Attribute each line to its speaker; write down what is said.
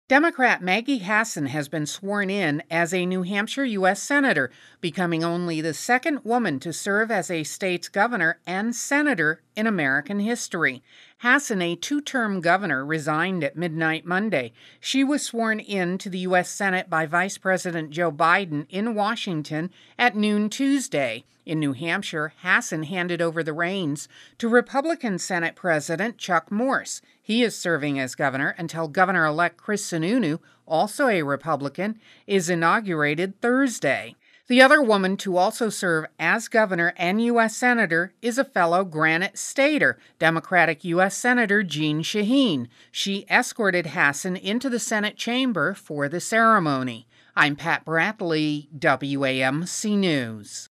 Speaker 1: Democrat Maggie Hassan has been sworn in as a New Hampshire U.S. Senator, becoming only the second woman to serve as a state's governor and senator in American history. Hassan, a two-term governor, resigned at midnight Monday. She was sworn in to the U.S. Senate by Vice President Joe Biden in Washington at noon Tuesday. In New Hampshire, Hassan handed over the reins to Republican Senate President Chuck Morse. He is serving as governor until Governor-elect Chris Sununu, also a Republican, is inaugurated Thursday. The other woman to also serve as governor and U.S. Senator is a fellow Granite Stater, Democratic U.S. Senator Jeanne Shaheen. She escorted Hassan into the Senate chamber for the ceremony. I'm Pat Bradley, WAMC News.